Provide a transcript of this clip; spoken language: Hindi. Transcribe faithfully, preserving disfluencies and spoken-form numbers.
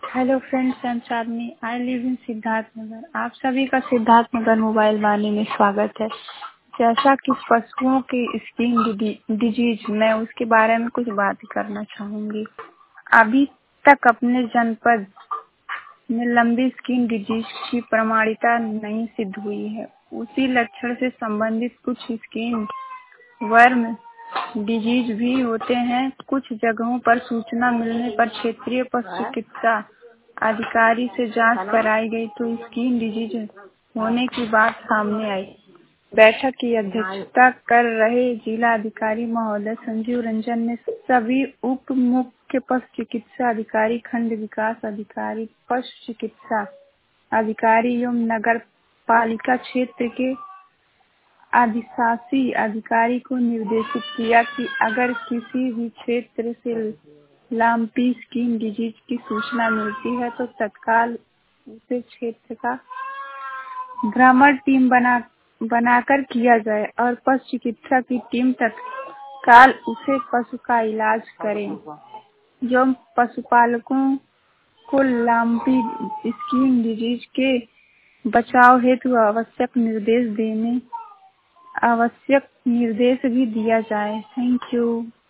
Hello friends, I am Chandni. I live in Siddharth Nagar. आप सभी का सिद्धार्थ नगर मोबाइल वाणी में स्वागत है। जैसा कि पशुओं की स्किन डिजीज, मैं उसके बारे में कुछ बात करना चाहूंगी। अभी तक अपने जनपद में लंबी स्किन डिजीज की प्रमाणिकता नहीं सिद्ध हुई है। उसी लक्षण से संबंधित कुछ स्किन वर्म डिजीज भी होते हैं। कुछ जगहों पर सूचना मिलने पर क्षेत्रीय पशु चिकित्सा अधिकारी से जांच कराई गई तो स्किन डिजीज होने की बात सामने आई। बैठक की अध्यक्षता कर रहे जिला अधिकारी महोदय संजीव रंजन ने सभी उप मुख्य पशु चिकित्सा अधिकारी, खंड विकास अधिकारी, पशु चिकित्सा अधिकारी एवं नगर पालिका क्षेत्र के अधिशासी अधिकारी को निर्देशित किया कि अगर किसी भी क्षेत्र से लंपी स्किन डिजीज की सूचना मिलती है तो तत्काल उसे क्षेत्र का भ्रमण टीम बना बनाकर किया जाए और पशु चिकित्सा की टीम तत्काल उसे पशु का इलाज करे। जो पशुपालकों को लंपी स्किन डिजीज के बचाव हेतु आवश्यक निर्देश देने आवश्यक निर्देश भी दिया जाए। Thank you.